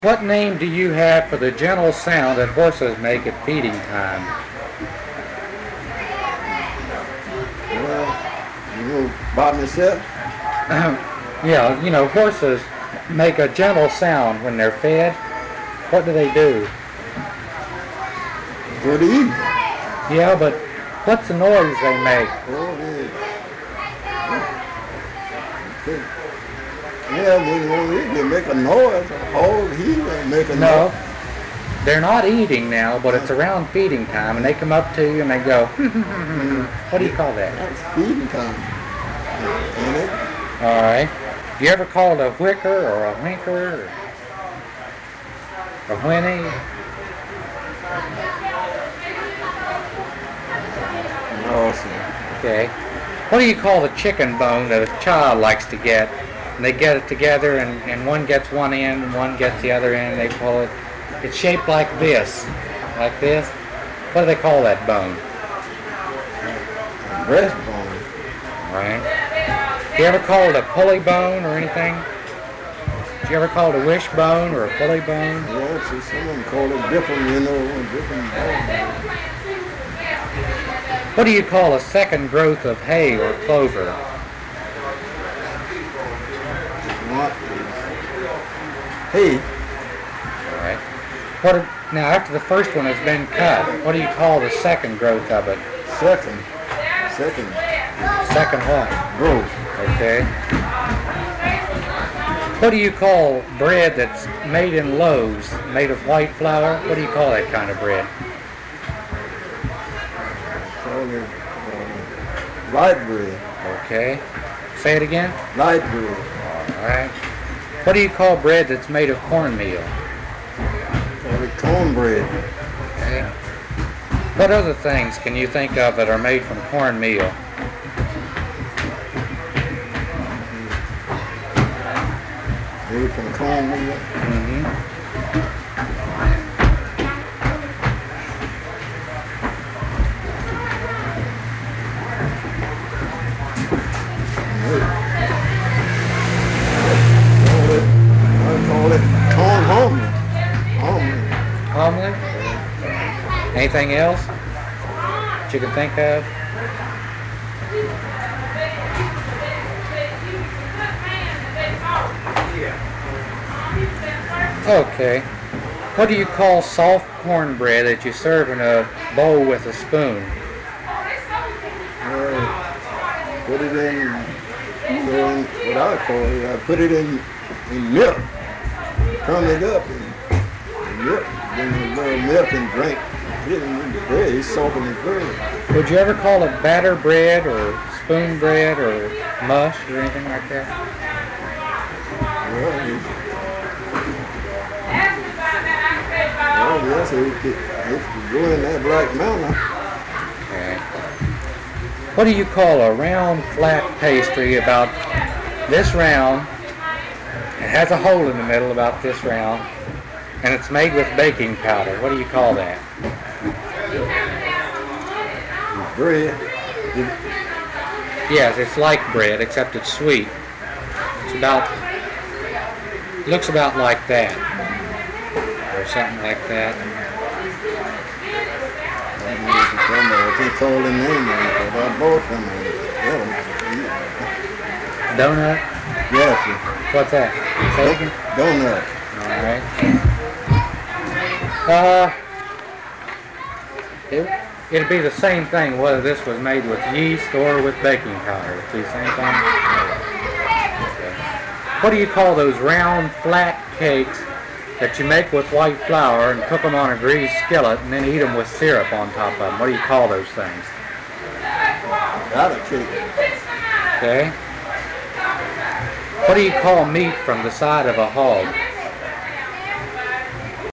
What name do you have for the gentle sound that horses make at feeding time? Well, by myself? Yeah, horses make a gentle sound when they're fed. What do they do? Go to eat. Yeah, but what's the noise they make? Oh, yeah, when they make a noise, they make a noise. No, they're not eating now, but it's around feeding time, and they come up to you and they go, what do you call that? That's feeding time. Ain't it? All right. You ever called a whicker or a winker or a whinny? No, sir. Okay. What do you call the chicken bone that a child likes to get? And they get it together, and one gets one end, and one gets the other end. They call it. It's shaped like this, like this. What do they call that bone? Breastbone. Right. You ever call it a pulley bone or anything? Did you ever call it a wishbone or a pulley bone? Yeah, see, some of them call it different, different bone. What do you call a second growth of hay or clover? What? Hay. All right. Now, after the first one has been cut, what do you call the second growth of it? Second what? growth. Okay. What do you call bread that's made in loaves, made of white flour? What do you call that kind of bread? Call it light bread. Okay. Say it again. Light bread. All right. What do you call bread that's made of cornmeal? Call it cornbread. Okay. What other things can you think of that are made from cornmeal? Made from cornmeal. Mm-hmm. I call it corn Omelet? Anything else that you can think of? Okay. What do you call soft cornbread that you serve in a bowl with a spoon? Put it in, what I call it, I put it in milk, crumb it up in milk, then a little milk and drink. Put it in the bread, it's soaking the bread. Would you ever call it batter bread or spoon bread or mush or anything like that? Well, yes, it go in that Black Mountain. Okay. What do you call a round, flat pastry about this round? It has a hole in the middle about this round, and it's made with baking powder. What do you call that? Bread. Yes, it's like bread, except it's sweet. Looks about like that, or something like that. I can't call the name of it, but I bought them. Donut? Yes, sir. What's that? Say again? Donut. All right. It'd be the same thing whether this was made with yeast or with baking powder. It'd be the same thing. Okay. What do you call those round, flat cakes that you make with white flour and cook them on a greased skillet and then eat them with syrup on top of them? What do you call those things? Got a cake. Okay. What do you call meat from the side of a hog?